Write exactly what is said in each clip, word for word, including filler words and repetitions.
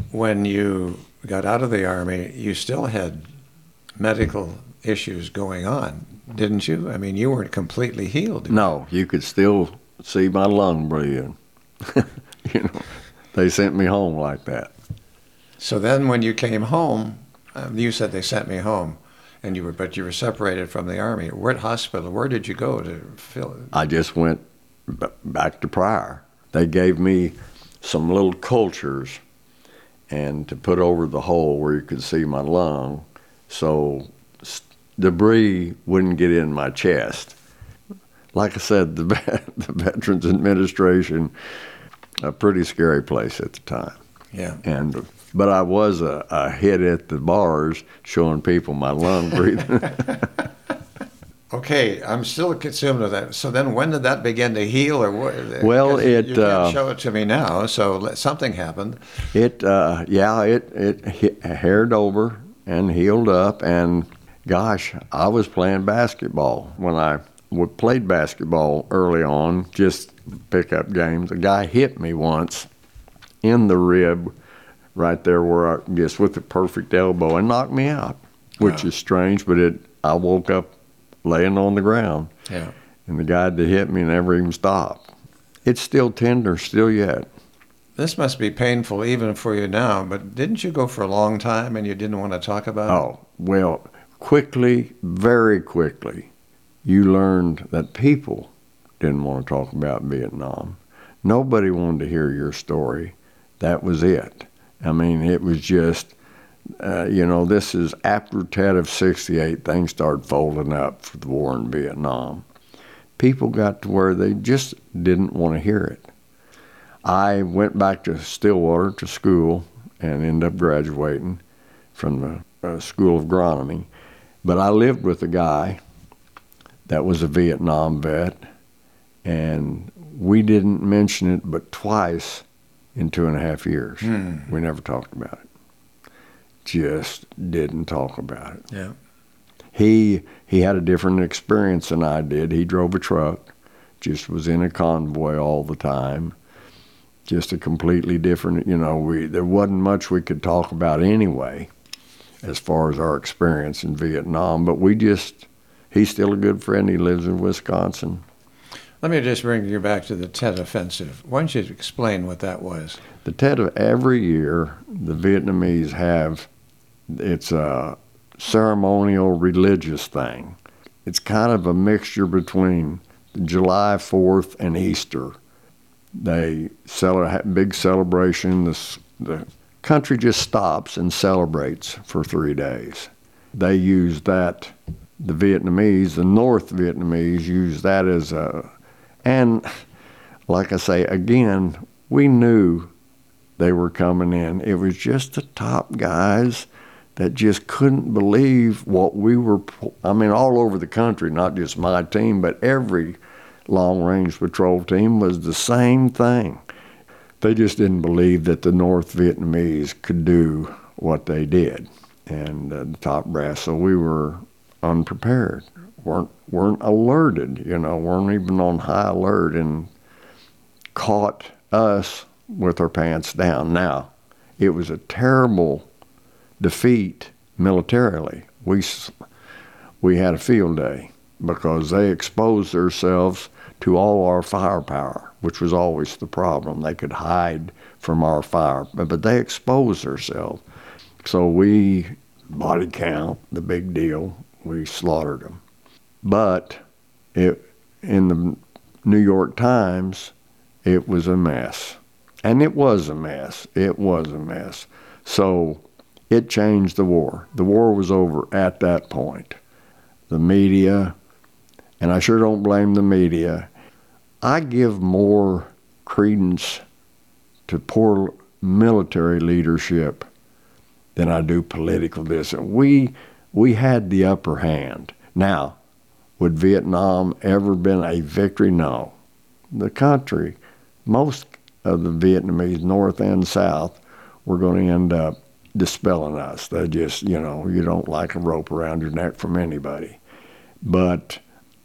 when you got out of the Army, you still had medical issues going on, didn't you? I mean, you weren't completely healed. No, you could still see my lung breathing. You know, they sent me home like that. So then when you came home, um, you said they sent me home, and you were, but you were separated from the Army. What hospital? Where did you go to fill it? I just went b- back to Pryor. They gave me some little cultures and to put over the hole where you could see my lung, so debris wouldn't get in my chest. Like I said, the, the Veterans Administration, a pretty scary place at the time. Yeah. And but I was a, a hit at the bars showing people my lung breathing. Okay, I'm still consumed with that. So then when did that begin to heal? Or what? Well, it... You can't uh, show it to me now, so something happened. It, uh, yeah, it, it hit, haired over and healed up, and gosh, I was playing basketball. When I played basketball early on, just pickup games, a guy hit me once in the rib right there where I, just with the perfect elbow, and knocked me out, which Wow. is strange, but it. I woke up laying on the ground, Yeah. and the guy that hit me never even stopped. It's still tender, still yet. This must be painful even for you now, but didn't you go for a long time and you didn't want to talk about it? Oh, well, quickly, very quickly, you learned that people didn't want to talk about Vietnam. Nobody wanted to hear your story. That was it. I mean, it was just, uh, you know, this is after Tet of sixty-eight, things started folding up for the war in Vietnam. People got to where they just didn't want to hear it. I went back to Stillwater to school and ended up graduating from the uh, School of Agronomy. But I lived with a guy that was a Vietnam vet, and we didn't mention it but twice in two and a half years. Mm. We never talked about it. Just didn't talk about it. Yeah. He he had a different experience than I did. He drove a truck, just was in a convoy all the time. Just a completely different, you know, we there wasn't much we could talk about anyway as far as our experience in Vietnam, but we just, he's still a good friend. He lives in Wisconsin. Let me just bring you back to the Tet Offensive. Why don't you explain what that was? The Tet, every year, the Vietnamese have, it's a ceremonial religious thing. It's kind of a mixture between July fourth and Easter. They celebrate a big celebration. The, the country just stops and celebrates for three days. They use that, the Vietnamese, the North Vietnamese use that as a, and like I say, again, we knew they were coming in. It was just the top guys that just couldn't believe what we were, I mean, all over the country, not just my team, but every long-range patrol team was the same thing. They just didn't believe that the North Vietnamese could do what they did, and uh, the top brass. So we were unprepared, weren't weren't alerted, you know, weren't even on high alert, and caught us with our pants down. Now, it was a terrible defeat militarily. We we had a field day because they exposed themselves to all our firepower, which was always the problem. They could hide from our fire, but they exposed themselves. So we, body count, the big deal, we slaughtered them. But it, in the New York Times, it was a mess. And it was a mess. It was a mess. So it changed the war. The war was over at that point. The media, and I sure don't blame the media. I give more credence to poor military leadership than I do political discipline. We, we had the upper hand. Now, would Vietnam ever been a victory? No. The country, most of the Vietnamese, North and South, were going to end up dispelling us. They just, you know, you don't like a rope around your neck from anybody. But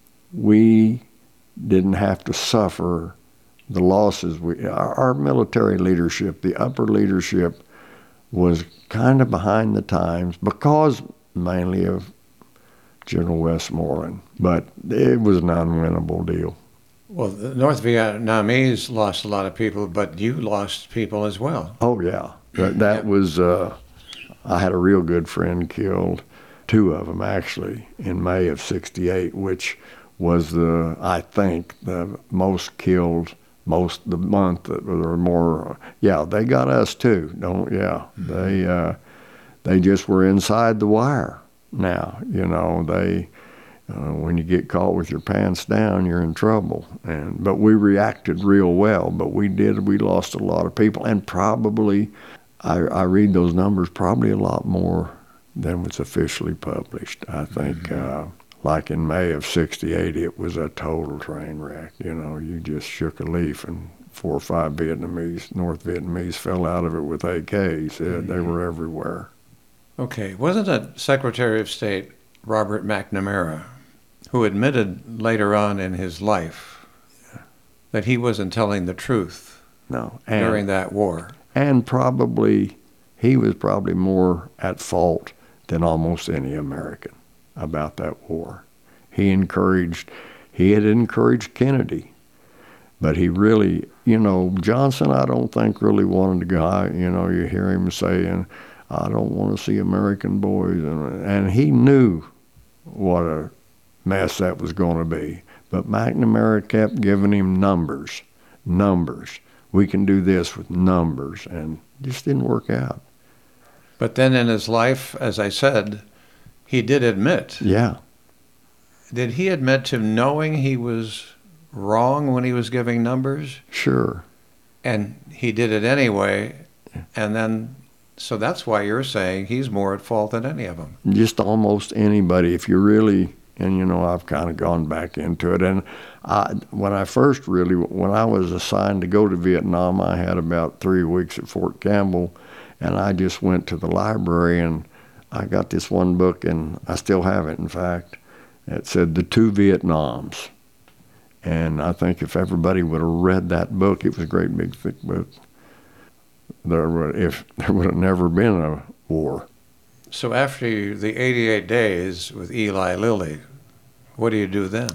we didn't have to suffer the losses. We, our, our military leadership, the upper leadership, was kind of behind the times because mainly of General Westmoreland. But it was an unwinnable deal. Well, the North Vietnamese lost a lot of people, but you lost people as well. Oh, yeah. That, that Yep. was, uh, I had a real good friend killed, two of them actually, in May of sixty-eight, which was the, I think, the most killed, most, the month that were more, yeah, they got us too. Don't, yeah. Mm-hmm. They, uh, they just were inside the wire now, you know, they, Uh, when you get caught with your pants down, you're in trouble. And but we reacted real well. But we did. We lost a lot of people, and probably, I, I read those numbers, probably a lot more than was officially published. I think, mm-hmm. uh, like in May of sixty-eight, it was a total train wreck. You know, you just shook a leaf, and four or five Vietnamese, North Vietnamese, fell out of it with A Ks. Mm-hmm. They were everywhere. Okay, wasn't it Secretary of State Robert McNamara who admitted later on in his life that he wasn't telling the truth no, and, during that war? And probably, he was probably more at fault than almost any American about that war. He encouraged, he had encouraged Kennedy, but he really, you know, Johnson, I don't think really wanted to go, you know, you hear him saying, I don't want to see American boys, and, and he knew what a mess that was going to be. But McNamara kept giving him numbers, numbers. We can do this with numbers, and it just didn't work out. But then in his life, as I said, he did admit. Yeah. Did he admit to knowing he was wrong when he was giving numbers? Sure. And he did it anyway, and then, so that's why you're saying he's more at fault than any of them. Just almost anybody, if you really... And, you know, I've kind of gone back into it. And I, when I first really, when I was assigned to go to Vietnam, I had about three weeks at Fort Campbell, and I just went to the library, and I got this one book, and I still have it, in fact. It said The Two Vietnams. And I think if everybody would have read that book, it was a great big thick book, there would, if there would have never been a war. So after the eighty-eight days with Eli Lilly, what do you do then?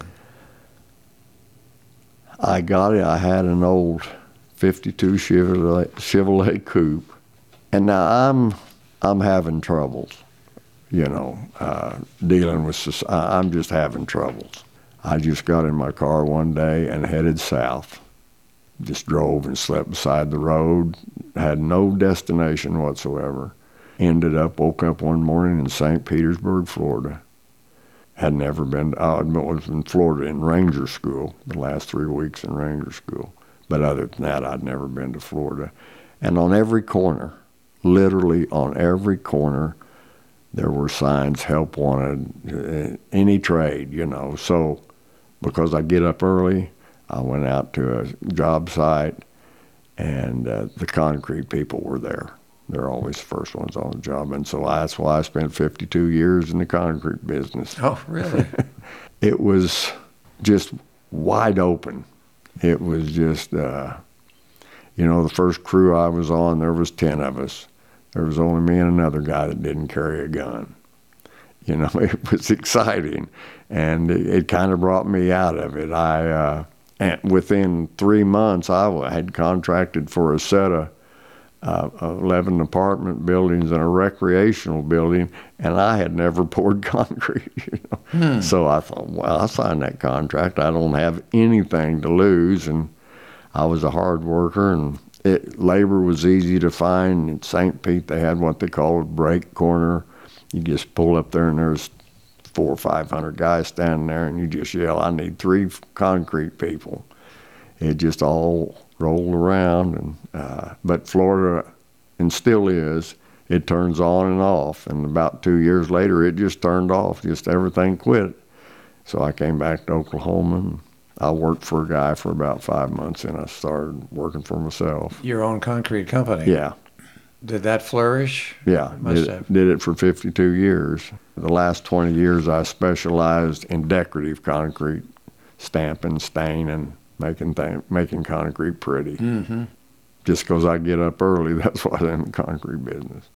I got it. I had an old fifty-two Chevrolet, Chevrolet Coupe, and now I'm I'm having troubles, you know, uh, dealing with society. I'm just having troubles. I just got in my car one day and headed south. Just drove and slept beside the road. Had no destination whatsoever. Ended up, woke up one morning in Saint Petersburg, Florida. Had never been, I was in Florida in Ranger School, the last three weeks in Ranger School. But other than that, I'd never been to Florida. And on every corner, literally on every corner, there were signs, help wanted, any trade, you know. So because I get up early, I went out to a job site, and uh, the concrete people were there. They're always the first ones on the job. And so that's why I spent fifty-two years in the concrete business. Oh, really? It was just wide open. It was just, uh, you know, the first crew I was on, there was ten of us. There was only me and another guy that didn't carry a gun. You know, it was exciting. And it, it kind of brought me out of it. I, uh, and within three months, I had contracted for a set of Uh, eleven apartment buildings and a recreational building, and I had never poured concrete. You know? Hmm. So I thought, well, I signed that contract. I don't have anything to lose, and I was a hard worker, and it, labor was easy to find. In Saint Pete, they had what they called a break corner. You just pull up there, and there's four or five hundred guys standing there, and you just yell, I need three concrete people. It just all rolled around, and uh, but Florida, and still is, it turns on and off, and about two years later it just turned off, just everything quit. So I came back to Oklahoma, and I worked for a guy for about five months, and I started working for myself. Your own concrete company? Yeah. Did that flourish? Yeah, it must did, have. did it for fifty-two years. The last twenty years I specialized in decorative concrete, stamping, staining, making th- making concrete pretty. Mm-hmm. Just because I get up early, that's why I'm in the concrete business.